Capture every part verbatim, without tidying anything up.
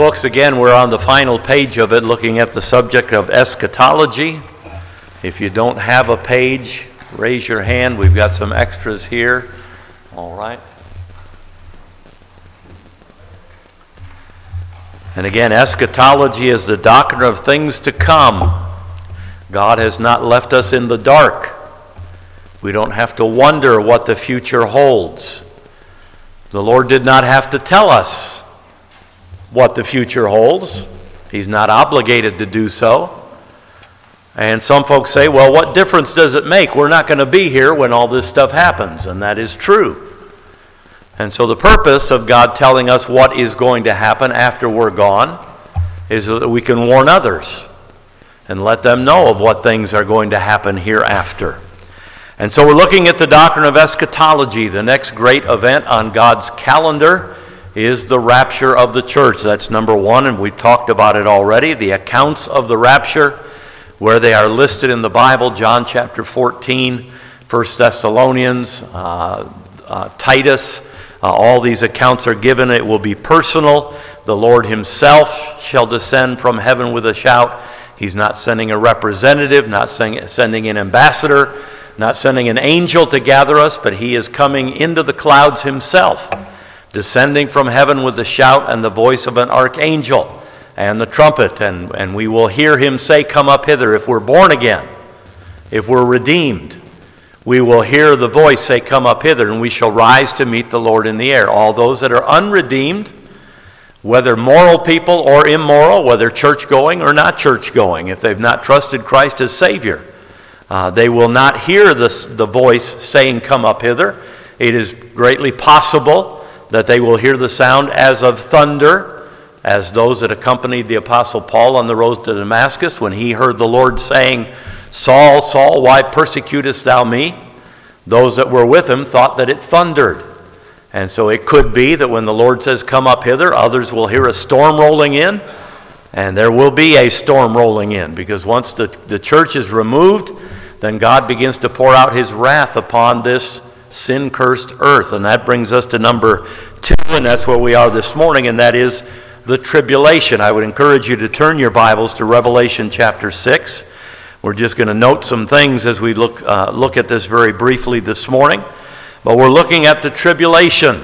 Books, again, we're on the final page of it, looking at the subject of eschatology. If you don't have a page, raise your hand. We've got some extras here. All right. And again, eschatology is the doctrine of things to come. God has not left us in the dark. We don't have to wonder what the future holds. The Lord did not have to tell us what the future holds. He's not obligated to do so. And some folks say, well, what difference does it make? We're not going to be here when all this stuff happens. And that is true. And so the purpose of God telling us what is going to happen after we're gone is that we can warn others and let them know of what things are going to happen hereafter. And so we're looking at the doctrine of eschatology. The next great event on God's calendar is the rapture of the church. That's number one, and we've talked about it already. The accounts of the rapture, where they are listed in the Bible, John chapter fourteen, First Thessalonians, uh, uh, Titus, uh, all these accounts are given. It will be personal. The Lord himself shall descend from heaven with a shout. He's not sending a representative, not sending an ambassador, not sending an angel to gather us, but he is coming into the clouds himself, descending from heaven with the shout and the voice of an archangel and the trumpet, and, and we will hear him say, come up hither. If we're born again, if we're redeemed, we will hear the voice say, come up hither, and we shall rise to meet the Lord in the air. All those that are unredeemed, whether moral people or immoral, whether church-going or not church-going, if they've not trusted Christ as Savior, uh, they will not hear this, the voice saying, come up hither. It is greatly possible that they will hear the sound as of thunder, as those that accompanied the Apostle Paul on the road to Damascus when he heard the Lord saying, Saul, Saul, why persecutest thou me? Those that were with him thought that it thundered. And so it could be that when the Lord says, come up hither, others will hear a storm rolling in, and there will be a storm rolling in, because once the, the church is removed, then God begins to pour out his wrath upon this sin-cursed earth. And that brings us to number two, and that's where we are this morning, and that is the tribulation. I would encourage you to turn your Bibles to Revelation chapter six. We're just going to note some things as we look uh, look at this very briefly this morning. But we're looking at the tribulation.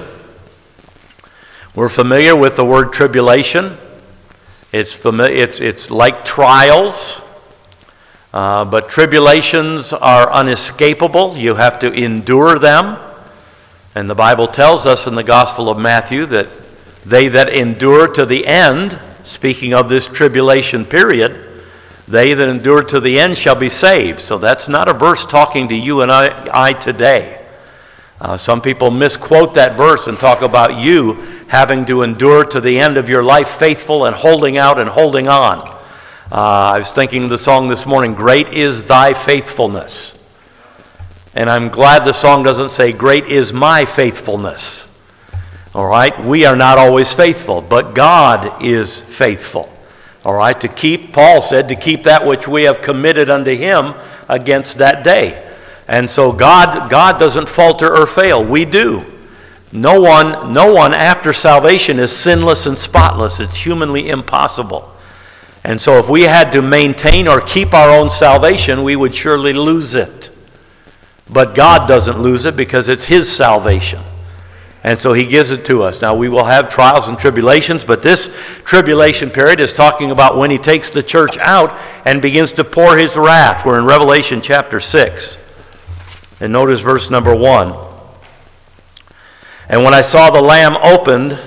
We're familiar with the word tribulation. It's familiar, it's, it's like trials. Uh, but tribulations are unescapable. You have to endure them. And the Bible tells us in the Gospel of Matthew that they that endure to the end, speaking of this tribulation period, they that endure to the end shall be saved. So that's not a verse talking to you and I, I today. Uh, some people misquote that verse and talk about you having to endure to the end of your life faithful and holding out and holding on. Uh, I was thinking of the song this morning, Great is Thy Faithfulness. And I'm glad the song doesn't say, Great is my faithfulness. All right? We are not always faithful, but God is faithful. All right? To keep, Paul said, to keep that which we have committed unto him against that day. And so God, God doesn't falter or fail. We do. No one, no one after salvation is sinless and spotless. It's humanly impossible. And so if we had to maintain or keep our own salvation, we would surely lose it. But God doesn't lose it because it's his salvation. And so he gives it to us. Now we will have trials and tribulations, but this tribulation period is talking about when he takes the church out and begins to pour his wrath. We're in Revelation chapter six. And notice verse number one. And when I saw the Lamb opened,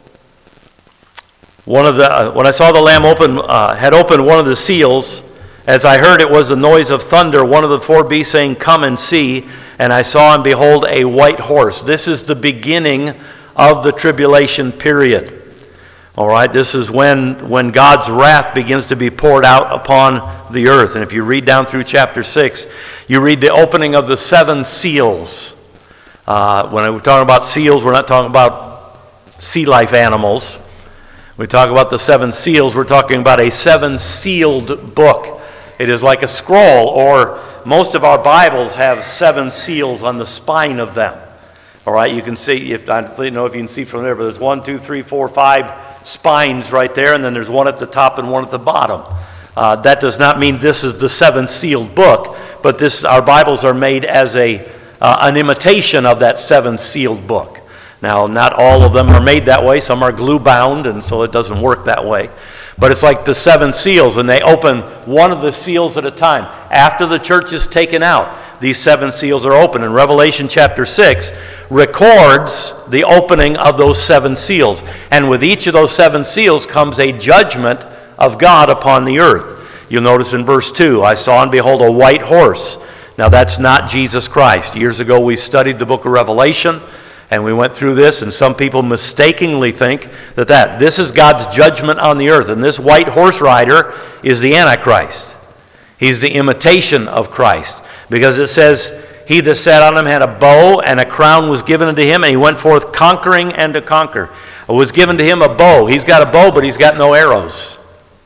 One of the uh, when I saw the Lamb open uh, had opened one of the seals, as I heard it was the noise of thunder, one of the four beasts saying, come and see. And I saw and behold a white horse. This is the beginning of the tribulation period. All right, this is when, when God's wrath begins to be poured out upon the earth. And if you read down through chapter six, you read the opening of the seven seals. Uh, when we're talking about seals, we're not talking about sea life animals. We talk about the seven seals, we're talking about a seven-sealed book. It is like a scroll, or most of our Bibles have seven seals on the spine of them. All right, you can see, if I don't know if you can see from there, but there's one, two, three, four, five spines right there, and then there's one at the top and one at the bottom. Uh, that does not mean this is the seventh sealed book, but this our Bibles are made as a uh, an imitation of that seventh sealed book. Now, not all of them are made that way. Some are glue bound, and so it doesn't work that way. But it's like the seven seals, and they open one of the seals at a time. After the church is taken out, these seven seals are open. And Revelation chapter six records the opening of those seven seals. And with each of those seven seals comes a judgment of God upon the earth. You'll notice in verse two, I saw and behold a white horse. Now that's not Jesus Christ. Years ago we studied the book of Revelation, and we went through this, and some people mistakenly think that, that this is God's judgment on the earth, and this white horse rider is the Antichrist. He's the imitation of Christ, because it says, he that sat on him had a bow, and a crown was given unto him, and he went forth conquering and to conquer. It was given to him a bow. He's got a bow, but he's got no arrows.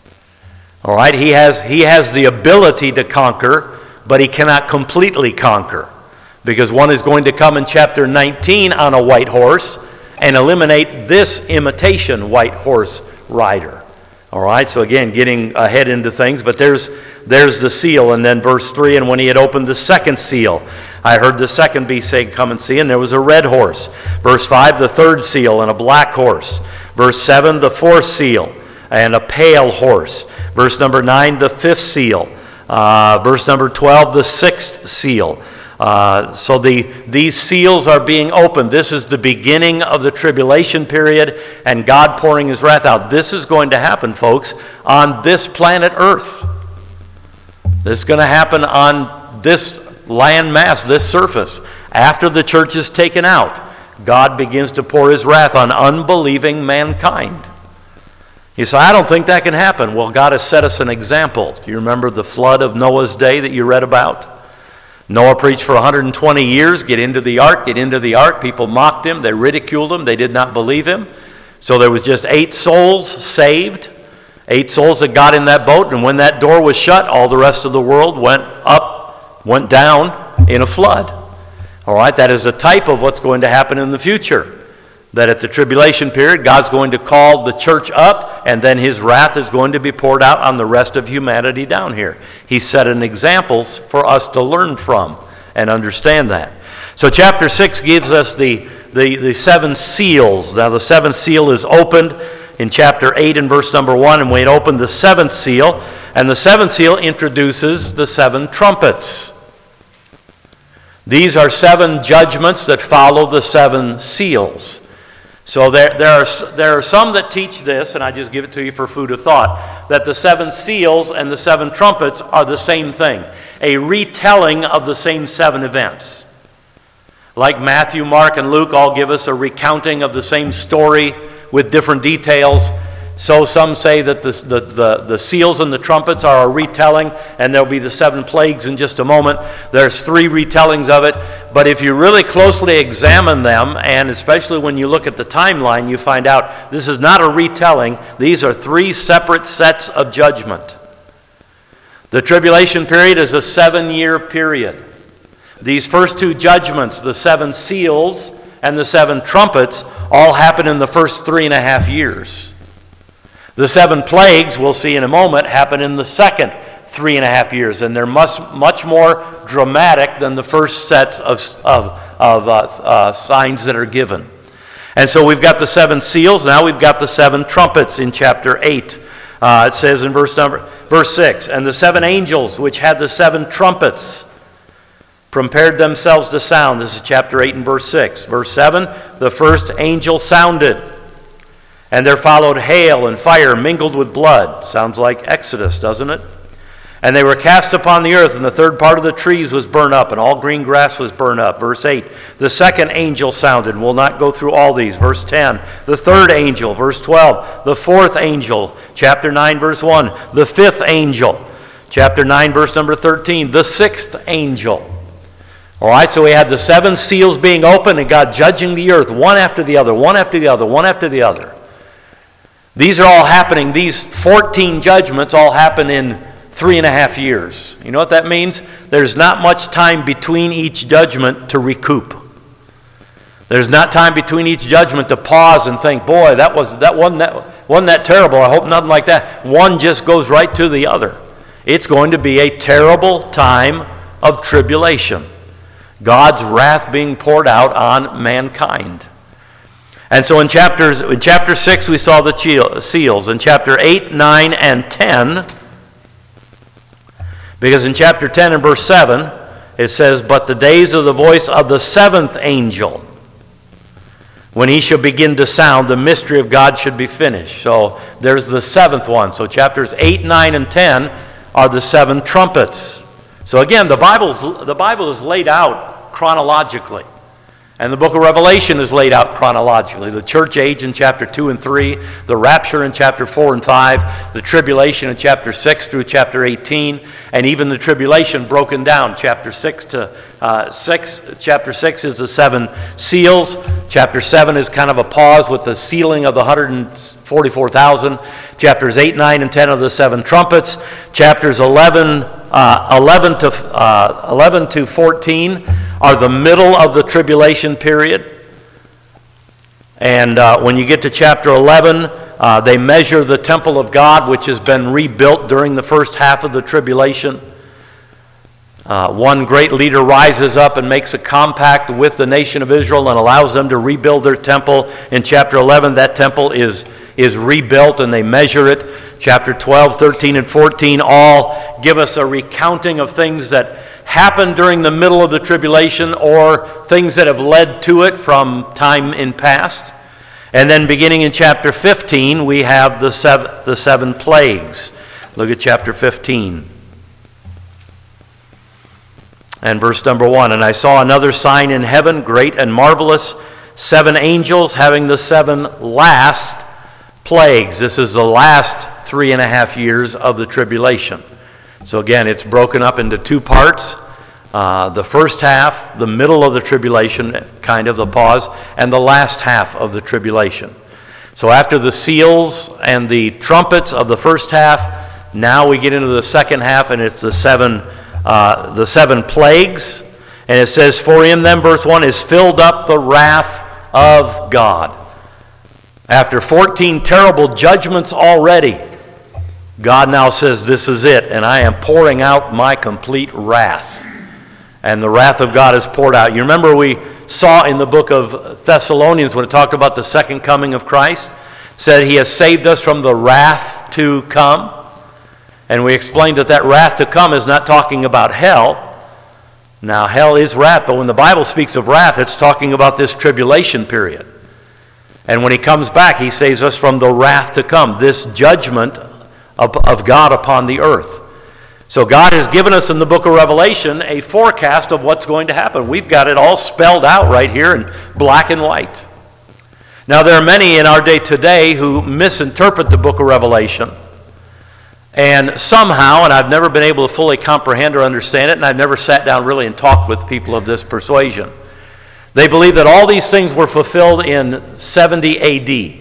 All right, he has, he has the ability to conquer, but he cannot completely conquer. Because one is going to come in chapter nineteen on a white horse and eliminate this imitation white horse rider. All right, so again, getting ahead into things, but there's there's the seal. And then verse three, and when he had opened the second seal, I heard the second beast say, come and see, and there was a red horse. Verse five, the third seal, and a black horse. Verse seven, the fourth seal, and a pale horse. Verse number nine, the fifth seal. Uh, verse number twelve, the sixth seal. Uh, so the these seals are being opened. This is the beginning of the tribulation period and God pouring his wrath out. This is going to happen, folks, on this planet Earth. This is going to happen on this land mass, this surface. After the church is taken out, God begins to pour his wrath on unbelieving mankind. You say, I don't think that can happen. Well, God has set us an example. Do you remember the flood of Noah's day that you read about? Noah preached for one hundred twenty years, get into the ark, get into the ark. People mocked him, they ridiculed him, they did not believe him. So there was just eight souls saved, eight souls that got in that boat, and when that door was shut, all the rest of the world went up, went down in a flood. All right, that is a type of what's going to happen in the future. That at the tribulation period, God's going to call the church up, and then his wrath is going to be poured out on the rest of humanity down here. He set an example for us to learn from and understand that. So chapter six gives us the, the, the seven seals. Now the seventh seal is opened in chapter eight and verse number one, and we had opened the seventh seal, and the seventh seal introduces the seven trumpets. These are seven judgments that follow the seven seals. So there, there, are, there are some that teach this, and I just give it to you for food of thought, that the seven seals and the seven trumpets are the same thing, a retelling of the same seven events. Like Matthew, Mark, and Luke all give us a recounting of the same story with different details. So some say that the, the, the, the seals and the trumpets are a retelling, and there'll be the seven plagues in just a moment. There's three retellings of it. But if you really closely examine them, and especially when you look at the timeline, you find out this is not a retelling. These are three separate sets of judgment. The tribulation period is a seven-year period. These first two judgments, the seven seals and the seven trumpets, all happen in the first three and a half years. The seven plagues, we'll see in a moment, happen in the second three and a half years, and they're much, much more dramatic than the first set of, of, of uh, uh, signs that are given. And so we've got the seven seals, now we've got the seven trumpets in chapter eight. Uh, it says in verse number verse six, and the seven angels which had the seven trumpets prepared themselves to sound. This is chapter eight and verse six. Verse seven, the first angel sounded. And there followed hail and fire mingled with blood. Sounds like Exodus, doesn't it? And they were cast upon the earth, and the third part of the trees was burned up, and all green grass was burned up. Verse eight, the second angel sounded. We'll not go through all these. Verse ten, the third angel. Verse twelve, the fourth angel. Chapter nine, verse one, the fifth angel. Chapter nine, verse number thirteen, the sixth angel. All right, so we had the seven seals being opened, and God judging the earth, one after the other, one after the other, one after the other. These are all happening, these fourteen judgments all happen in three and a half years. You know what that means? There's not much time between each judgment to recoup. There's not time between each judgment to pause and think, boy, that was that wasn't that wasn't that terrible. I hope nothing like that. One just goes right to the other. It's going to be a terrible time of tribulation. God's wrath being poured out on mankind. And so in chapters in chapter six we saw the seals. In chapter eight, nine, and ten, because in chapter ten and verse seven, it says, "But the days of the voice of the seventh angel, when he shall begin to sound, the mystery of God should be finished." So there's the seventh one. So chapters eight, nine, and ten are the seven trumpets. So again, the Bible's, the Bible is laid out chronologically. And the book of Revelation is laid out chronologically. The church age in chapter two and three, the rapture in chapter four and five, the tribulation in chapter six through chapter eighteen, and even the tribulation broken down. Chapter six to uh, six, chapter six is the seven seals. Chapter seven is kind of a pause with the sealing of the one hundred forty-four thousand. Chapters eight, nine, and ten are the seven trumpets. Chapters eleven, uh, eleven to uh, eleven to fourteen are the middle of the tribulation period. And uh, when you get to chapter eleven, uh, they measure the temple of God, which has been rebuilt during the first half of the tribulation. Uh, one great leader rises up and makes a compact with the nation of Israel and allows them to rebuild their temple. In chapter eleven, that temple is, is rebuilt and they measure it. Chapter twelve, thirteen, and fourteen all give us a recounting of things that happened during the middle of the tribulation or things that have led to it from time in past. And then beginning in chapter fifteen, we have the seven, the seven plagues. Look at chapter fifteen. And verse number one, "And I saw another sign in heaven, great and marvelous, seven angels having the seven last plagues." This is the last three and a half years of the tribulation. So again, it's broken up into two parts. Uh, the first half, the middle of the tribulation, kind of the pause, and the last half of the tribulation. So after the seals and the trumpets of the first half, now we get into the second half, and it's the seven, uh, the seven plagues. And it says, "For in them," verse one, "is filled up the wrath of God." After fourteen terrible judgments already, God now says, "This is it, and I am pouring out my complete wrath." And the wrath of God is poured out. You remember we saw in the book of Thessalonians when it talked about the second coming of Christ, said he has saved us from the wrath to come. And we explained that that wrath to come is not talking about hell. Now, hell is wrath, but when the Bible speaks of wrath, it's talking about this tribulation period. And when he comes back, he saves us from the wrath to come, this judgment of, of God upon the earth. So God has given us in the book of Revelation a forecast of what's going to happen. We've got it all spelled out right here in black and white. Now, there are many in our day today who misinterpret the book of Revelation. And somehow, and I've never been able to fully comprehend or understand it, and I've never sat down really and talked with people of this persuasion, they believe that all these things were fulfilled in seventy A D.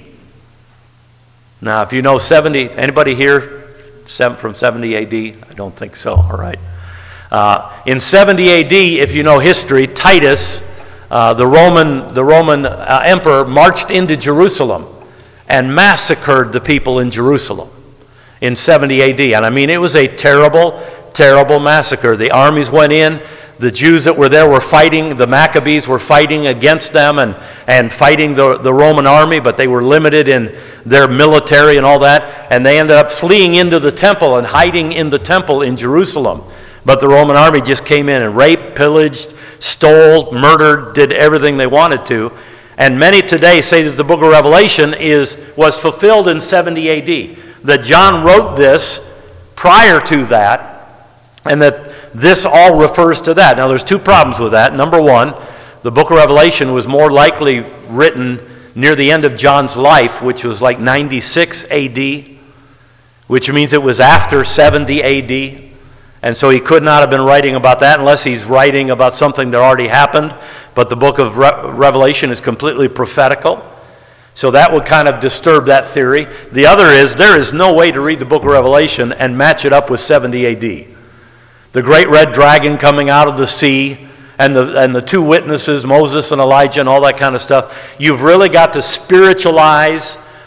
Now, if you know seventy, anybody here from seventy A D? I don't think so, all right. Uh, in seventy A D, if you know history, Titus, uh, the Roman, the Roman uh, emperor, marched into Jerusalem and massacred the people in Jerusalem in seventy A D. And I mean, it was a terrible, terrible massacre. The armies went in. The Jews that were there were fighting. The Maccabees were fighting against them and, and fighting the, the Roman army, but they were limited in their military and all that. And they ended up fleeing into the temple and hiding in the temple in Jerusalem. But the Roman army just came in and raped, pillaged, stole, murdered, did everything they wanted to. And many today say that the book of Revelation is was fulfilled in seventy A D. That John wrote this prior to that, and that this all refers to that. Now, there's two problems with that. Number one, the book of Revelation was more likely written near the end of John's life, which was like ninety-six A D, which means it was after seventy A D. And so he could not have been writing about that unless he's writing about something that already happened. But the book of Re- Revelation is completely prophetical. So that would kind of disturb that theory. The other is there is no way to read the book of Revelation and match it up with seventy A D. The great red dragon coming out of the sea and the, and the two witnesses, Moses and Elijah and all that kind of stuff. You've really got to spiritualize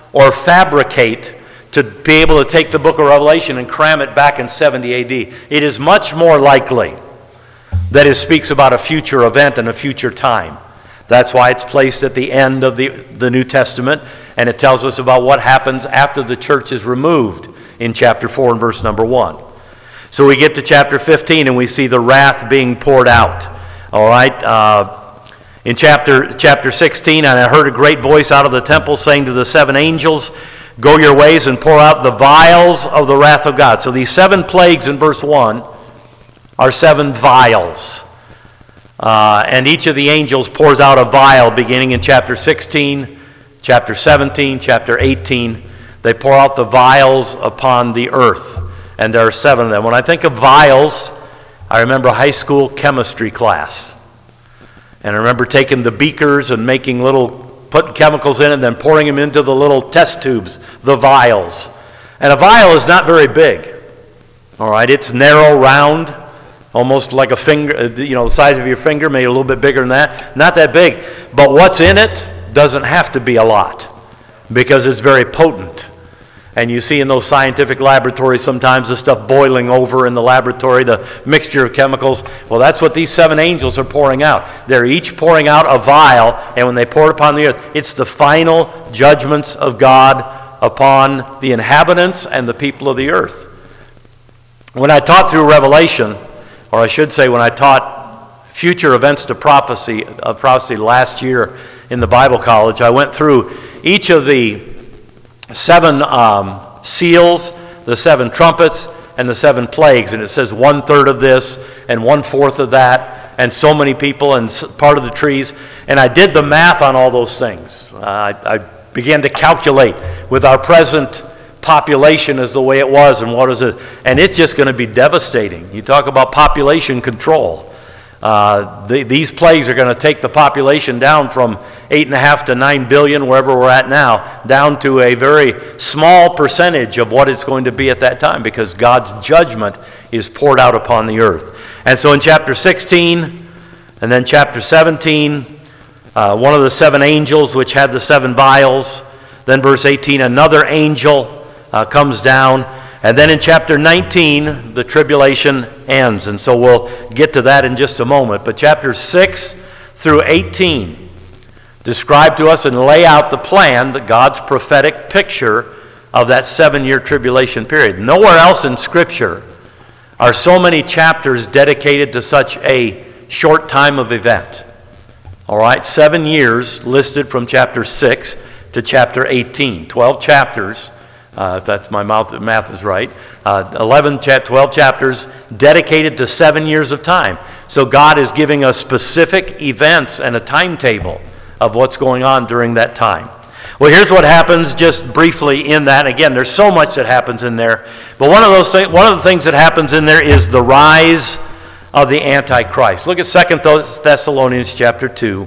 or fabricate to be able to take the book of Revelation and cram it back in seventy A D. It is much more likely that it speaks about a future event and a future time. That's why it's placed at the end of the, the New Testament, and it tells us about what happens after the church is removed in chapter four and verse number one. So we get to chapter fifteen and we see the wrath being poured out. All right, uh, in chapter chapter sixteen, and I heard a great voice out of the temple saying to the seven angels, "Go your ways and pour out the vials of the wrath of God." So these seven plagues in verse one are seven vials. Uh, and each of the angels pours out a vial beginning in chapter sixteen, chapter seventeen, chapter eighteen. They pour out the vials upon the earth. And there are seven of them. When I think of vials, I remember high school chemistry class. And I remember taking the beakers and making little, putting chemicals in and then pouring them into the little test tubes, the vials. And a vial is not very big. All right, it's narrow, round, almost like a finger, you know, the size of your finger, maybe a little bit bigger than that. Not that big. But what's in it doesn't have to be a lot because it's very potent. And you see in those scientific laboratories sometimes the stuff boiling over in the laboratory, the mixture of chemicals. Well, that's what these seven angels are pouring out. They're each pouring out a vial, and when they pour it upon the earth, it's the final judgments of God upon the inhabitants and the people of the earth. When I taught through Revelation, or I should say when I taught future events to prophecy, uh, prophecy last year in the Bible college, I went through each of the seven um, seals, the seven trumpets, and the seven plagues. And it says one third of this and one fourth of that, and so many people and part of the trees. And I did the math on all those things. Uh, I, I began to calculate with our present population as the way it was and what is it. And it's just going to be devastating. You talk about population control. Uh, the, these plagues are going to take the population down from eight and a half to nine billion, wherever we're at now, down to a very small percentage of what it's going to be at that time, because God's judgment is poured out upon the earth. And so in chapter sixteen, and then chapter seventeen, uh, one of the seven angels which had the seven vials. Then verse eighteen, another angel uh, comes down. And then in chapter nineteen, the tribulation ends. And so we'll get to that in just a moment. But chapters six through eighteen describe to us and lay out the plan, the God's prophetic picture of that seven-year tribulation period. Nowhere else in Scripture are so many chapters dedicated to such a short time of event. All right, seven years listed from chapter six to chapter eighteen. Twelve chapters. Uh, if that's my mouth, math is right, uh, eleven, twelve chapters dedicated to seven years of time. So God is giving us specific events and a timetable of what's going on during that time. Well, here's what happens just briefly in that. Again, there's so much that happens in there. But one of those things, one of the things that happens in there is the rise of the Antichrist. Look at Second Thessalonians chapter two.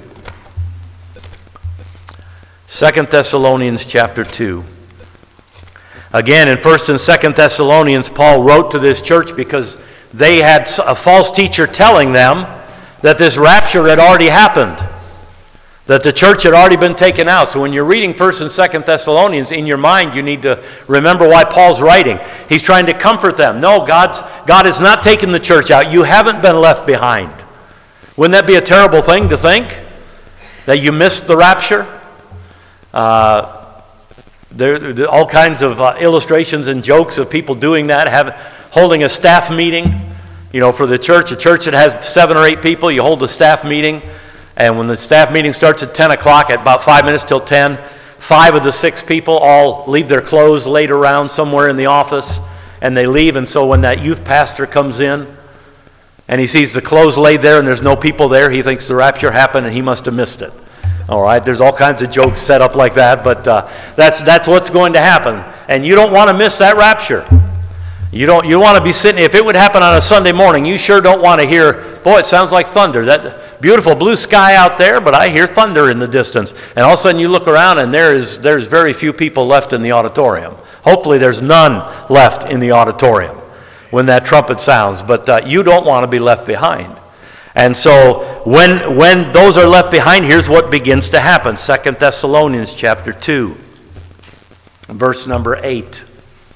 Second Thessalonians chapter two. Again, in First and Second Thessalonians, Paul wrote to this church because they had a false teacher telling them that this rapture had already happened, that the church had already been taken out. So when you're reading First and Second Thessalonians, in your mind, you need to remember why Paul's writing. He's trying to comfort them. No, God's, God has not taken the church out. You haven't been left behind. Wouldn't that be a terrible thing to think? That you missed the rapture? Uh... There, there are all kinds of uh, illustrations and jokes of people doing that, have, holding a staff meeting, you know, for the church. A church that has seven or eight people, you hold a staff meeting, and when the staff meeting starts at ten o'clock, at about five minutes till ten, five of the six people all leave their clothes laid around somewhere in the office, and they leave. And so when that youth pastor comes in, and he sees the clothes laid there and there's no people there, he thinks the rapture happened and he must have missed it. All right, there's all kinds of jokes set up like that, but uh, that's that's what's going to happen. And you don't want to miss that rapture. You don't. You want to be sitting, if it would happen on a Sunday morning, you sure don't want to hear, boy, it sounds like thunder. That beautiful blue sky out there, but I hear thunder in the distance. And all of a sudden you look around and there is there's very few people left in the auditorium. Hopefully there's none left in the auditorium when that trumpet sounds, but uh, you don't want to be left behind. And so when when those are left behind, here's what begins to happen. Second Thessalonians chapter two. verse number eight.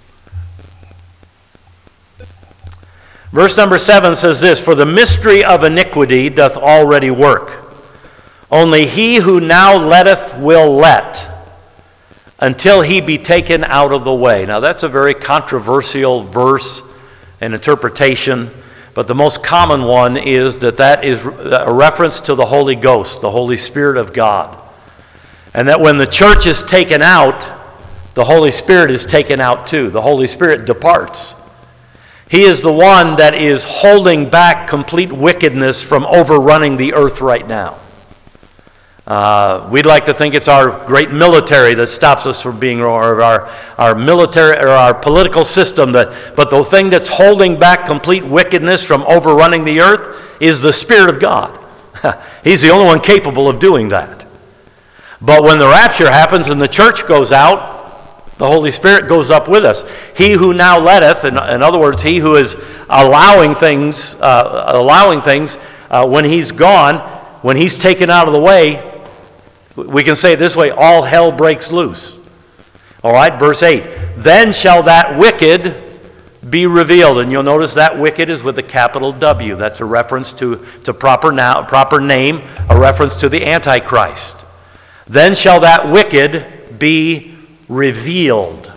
Verse number seven says this, "For the mystery of iniquity doth already work. Only he who now letteth will let, until he be taken out of the way." Now that's a very controversial verse and interpretation, but the most common one is that that is a reference to the Holy Ghost, the Holy Spirit of God. And that when the church is taken out, the Holy Spirit is taken out too. The Holy Spirit departs. He is the one that is holding back complete wickedness from overrunning the earth right now. Uh, we'd like to think it's our great military that stops us from being, or our, our military or our political system, that, but the thing that's holding back complete wickedness from overrunning the earth is the Spirit of God. He's the only one capable of doing that. But when the rapture happens and the church goes out, the Holy Spirit goes up with us. He who now letteth, in, in other words, he who is allowing things, uh, allowing things uh, when he's gone, when he's taken out of the way, we can say it this way, all hell breaks loose. All right, verse eight. "Then shall that wicked be revealed." And you'll notice that wicked is with a capital W. That's a reference to, to proper, now, proper name, a reference to the Antichrist. "Then shall that wicked be revealed."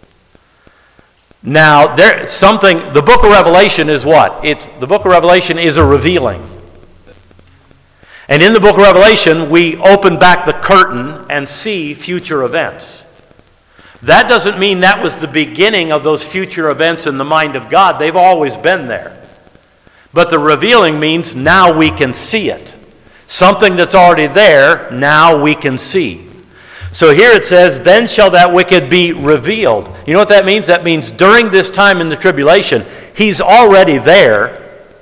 Now, there something. The book of Revelation is what? It's the book of Revelation is a revealing. And in the book of Revelation, we open back the curtain and see future events. That doesn't mean that was the beginning of those future events in the mind of God. They've always been there. But the revealing means now we can see it. Something that's already there, now we can see. So here it says, "Then shall that wicked be revealed." You know what that means? That means during this time in the tribulation, he's already there.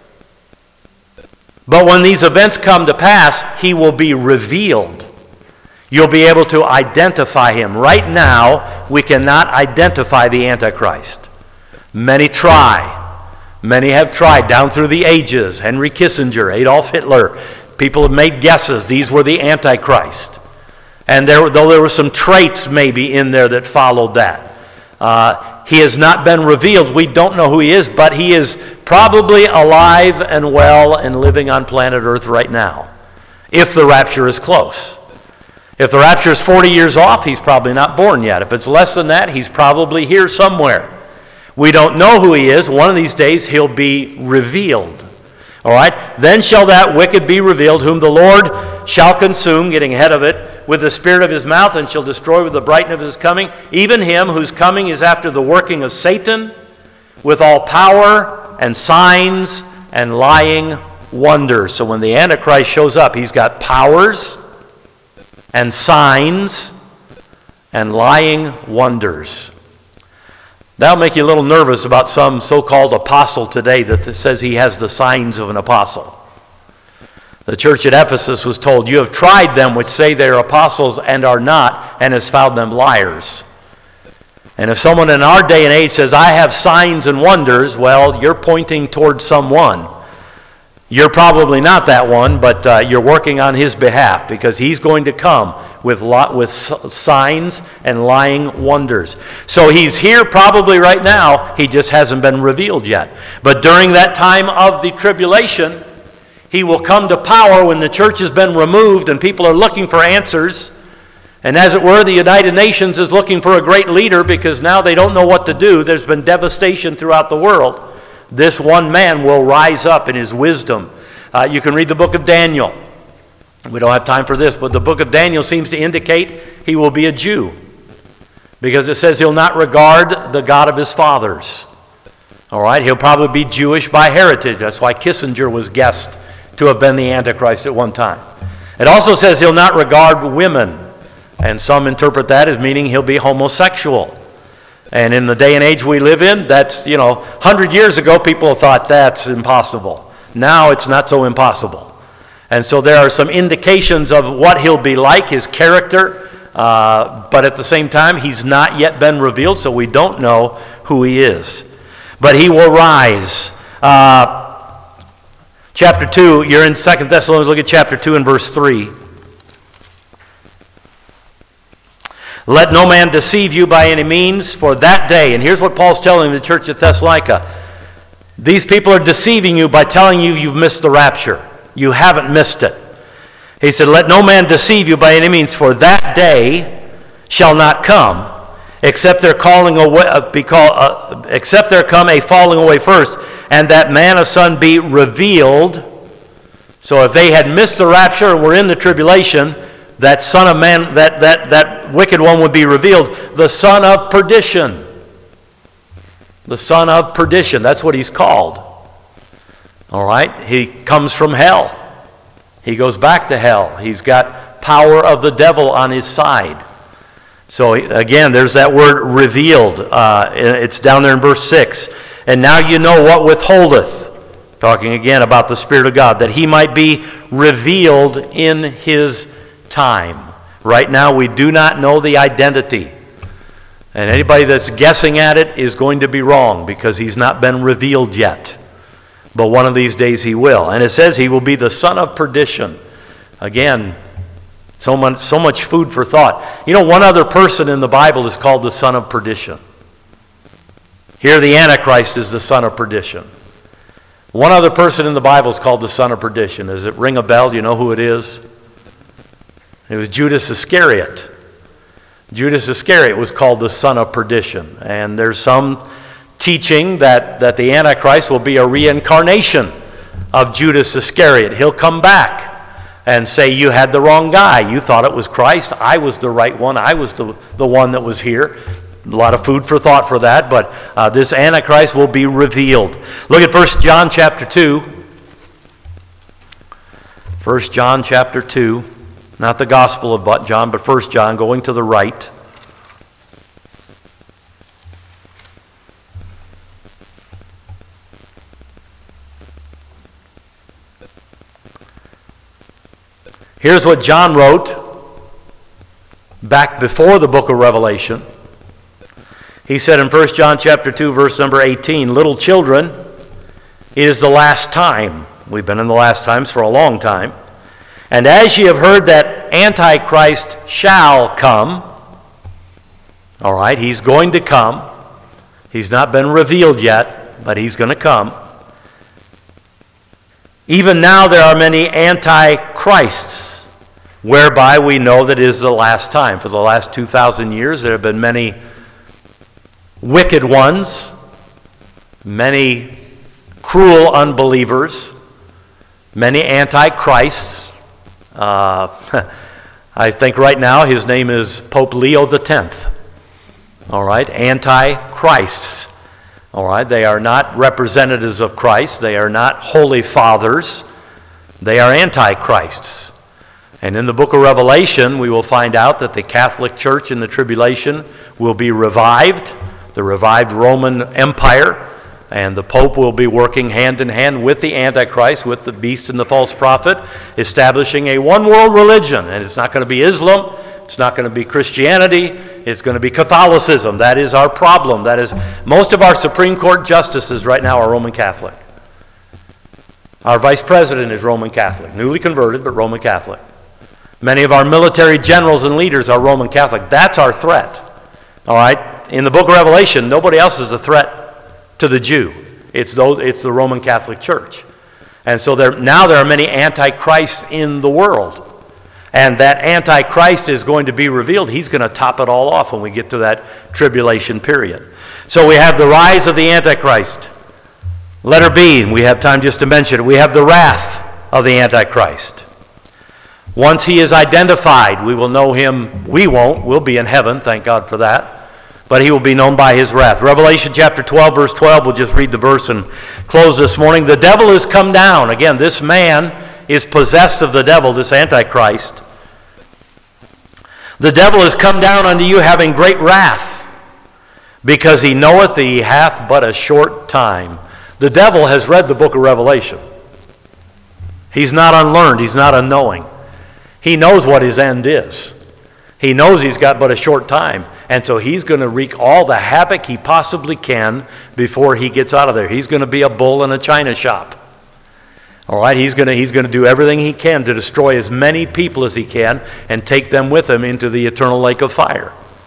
But when these events come to pass, he will be revealed. You'll be able to identify him. Right now, we cannot identify the Antichrist. Many try. Many have tried down through the ages. Henry Kissinger, Adolf Hitler. People have made guesses. These were the Antichrist. And there, though there were some traits maybe in there that followed that. Uh, he has not been revealed. We don't know who he is, but he is probably alive and well and living on planet Earth right now, if the rapture is close. If the rapture is forty years off, he's probably not born yet. If it's less than that, he's probably here somewhere. We don't know who he is. One of these days, he'll be revealed. All right? "Then shall that wicked be revealed, whom the Lord shall consume," getting ahead of it, "with the spirit of his mouth, and shall destroy with the brightness of his coming, even him whose coming is after the working of Satan, with all power and signs and lying wonders." So when the Antichrist shows up, he's got powers and signs and lying wonders. That'll make you a little nervous about some so-called apostle today that says he has the signs of an apostle. The church at Ephesus was told, "You have tried them which say they are apostles and are not, and has found them liars." And if someone in our day and age says, "I have signs and wonders," well, you're pointing towards someone. You're probably not that one, but uh, you're working on his behalf, because he's going to come with lot, with signs and lying wonders. So he's here probably right now. He just hasn't been revealed yet. But during that time of the tribulation, he will come to power when the church has been removed and people are looking for answers. And as it were, the United Nations is looking for a great leader because now they don't know what to do. There's been devastation throughout the world. This one man will rise up in his wisdom. Uh, you can read the book of Daniel. We don't have time for this, but the book of Daniel seems to indicate he will be a Jew, because it says he'll not regard the God of his fathers. All right, he'll probably be Jewish by heritage. That's why Kissinger was guessed to have been the Antichrist at one time. It also says he'll not regard women, and some interpret that as meaning he'll be homosexual. And in the day and age we live in, that's, you know, one hundred years ago people thought that's impossible. Now it's not so impossible. And so there are some indications of what he'll be like, his character, uh, but at the same time he's not yet been revealed, so we don't know who he is. But he will rise. Uh, chapter two, you're in Second Thessalonians, look at chapter two and verse three. Let no man deceive you by any means, for that day, and here's what Paul's telling the church at Thessalonica. These people are deceiving you by telling you you've missed the rapture. You haven't missed it. He said, let no man deceive you by any means, for that day shall not come, except there calling away, uh, be call, uh, except there come a falling away first, and that man of son be revealed. So if they had missed the rapture and were in the tribulation, that son of man, that that that wicked one would be revealed, the son of perdition. The son of perdition, that's what he's called. All right? He comes from hell. He goes back to hell. He's got power of the devil on his side. So again, there's that word revealed. Uh, it's down there in verse six. And now you know what withholdeth. Talking again about the Spirit of God, that he might be revealed in his time. Right now we do not know the identity. And anybody that's guessing at it is going to be wrong because he's not been revealed yet. But one of these days he will. And it says he will be the son of perdition. Again, so much, so much food for thought. You know, one other person in the Bible is called the son of perdition. Here the Antichrist is the son of perdition. One other person in the Bible is called the son of perdition. Does it ring a bell? Do you know who it is? It was Judas Iscariot. Judas Iscariot was called the son of perdition. And there's some teaching that, that the Antichrist will be a reincarnation of Judas Iscariot. He'll come back and say, you had the wrong guy. You thought it was Christ. I was the right one. I was the, the one that was here. A lot of food for thought for that, but uh, this Antichrist will be revealed. Look at First John chapter two. First John chapter two. Not the Gospel of John, but First John, going to the right. Here's what John wrote back before the book of Revelation. He said in First John chapter two, verse number eighteen, little children, it is the last time. We've been in the last times for a long time. And as ye have heard that Antichrist shall come, all right, he's going to come. He's not been revealed yet, but he's going to come. Even now there are many antichrists, whereby we know that it is the last time. For the last two thousand years there have been many wicked ones, many cruel unbelievers, many antichrists. Uh, I think right now his name is Pope Leo the tenth. All right, antichrists. All right, they are not representatives of Christ. They are not holy fathers. They are antichrists. And in the book of Revelation, we will find out that the Catholic Church in the tribulation will be revived, the revived Roman Empire, and the Pope will be working hand in hand with the Antichrist, with the beast and the false prophet, establishing a one-world religion. And it's not going to be Islam. It's not going to be Christianity. It's going to be Catholicism. That is our problem. That is, most of our Supreme Court justices right now are Roman Catholic. Our vice president is Roman Catholic, newly converted, but Roman Catholic. Many of our military generals and leaders are Roman Catholic. That's our threat. All right? In the book of Revelation, nobody else is a threat to the Jew. It's those, it's the Roman Catholic Church. And so there, now there are many antichrists in the world. And that antichrist is going to be revealed. He's going to top it all off when we get to that tribulation period. So we have the rise of the Antichrist. Letter B, and we have time just to mention it. We have the wrath of the Antichrist. Once he is identified, we will know him. We won't. We'll be in heaven. Thank God for that. But he will be known by his wrath. Revelation chapter twelve, verse twelve, we'll just read the verse and close this morning. The devil is come down. Again, this man is possessed of the devil, this Antichrist. The devil is come down unto you having great wrath, because he knoweth that he hath but a short time. The devil has read the book of Revelation. He's not unlearned. He's not unknowing. He knows what his end is. He knows he's got but a short time. And so he's going to wreak all the havoc he possibly can before he gets out of there. He's going to be a bull in a china shop. All right, he's going to he's going to do everything he can to destroy as many people as he can and take them with him into the eternal lake of fire.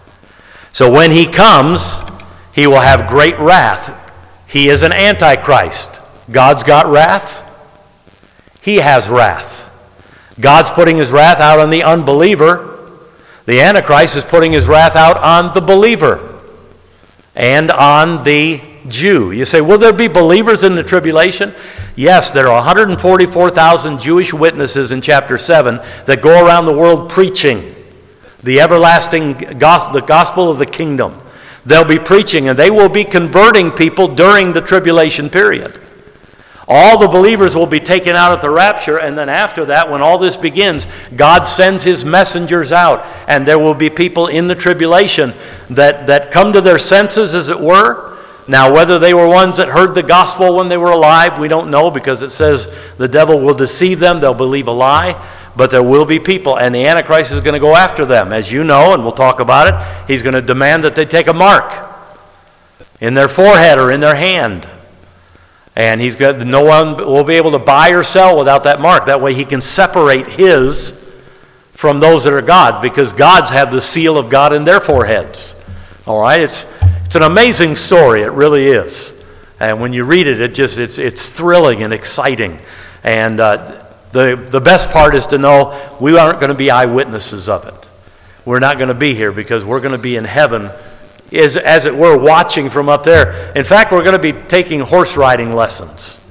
So when he comes, he will have great wrath. He is an antichrist. God's got wrath. He has wrath. God's putting his wrath out on the unbeliever. The Antichrist is putting his wrath out on the believer and on the Jew. You say, will there be believers in the tribulation? Yes, there are one hundred forty-four thousand Jewish witnesses in chapter seven that go around the world preaching the everlasting gospel, the gospel of the kingdom. They'll be preaching, and they will be converting people during the tribulation period. All the believers will be taken out at the rapture, and then after that, when all this begins, God sends his messengers out, and there will be people in the tribulation that, that come to their senses, as it were. Now, whether they were ones that heard the gospel when they were alive, we don't know, because it says the devil will deceive them, they'll believe a lie. But there will be people, and the Antichrist is going to go after them. As you know, and we'll talk about it, he's going to demand that they take a mark in their forehead or in their hand. And he's got, no one will be able to buy or sell without that mark. That way he can separate his from those that are God, because God's have the seal of God in their foreheads. All right? It's it's an amazing story. It really is. And when you read it, it just it's it's thrilling and exciting. And uh, the the best part is to know we aren't going to be eyewitnesses of it. We're not going to be here because we're going to be in heaven, Is, as it were, watching from up there. In fact, we're going to be taking horse riding lessons.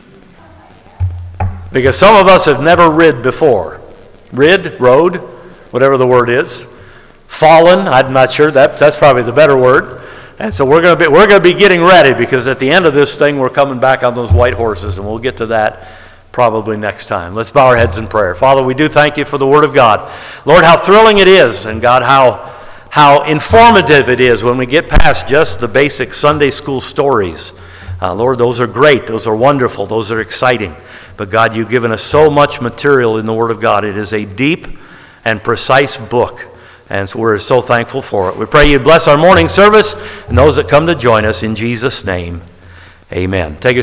Because some of us have never rid before. Rid, rode, whatever the word is. Fallen, I'm not sure, that, that's probably the better word. And so we're going to be we're going to be getting ready, because at the end of this thing, we're coming back on those white horses, and we'll get to that probably next time. Let's bow our heads in prayer. Father, we do thank you for the Word of God. Lord, how thrilling it is, and God, how How informative it is when we get past just the basic Sunday school stories. Uh, Lord, those are great. Those are wonderful. Those are exciting. But God, you've given us so much material in the Word of God. It is a deep and precise book. And so we're so thankful for it. We pray you bless our morning service and those that come to join us in Jesus' name. Amen. Take a